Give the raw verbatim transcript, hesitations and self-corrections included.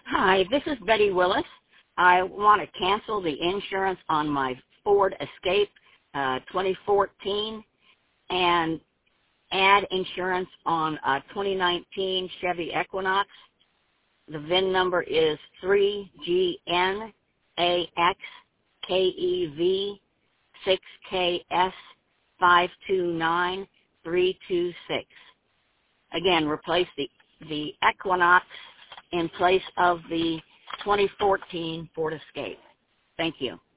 Hi, this is Betty Willis. I want to cancel the insurance on my Ford Escape uh, twenty fourteen and add insurance on a twenty nineteen Chevy Equinox. The V I N number is three G N A X K E V six K S five two nine three two six. Again, replace the, the Equinox in place of the twenty fourteen Ford Escape. Thank you.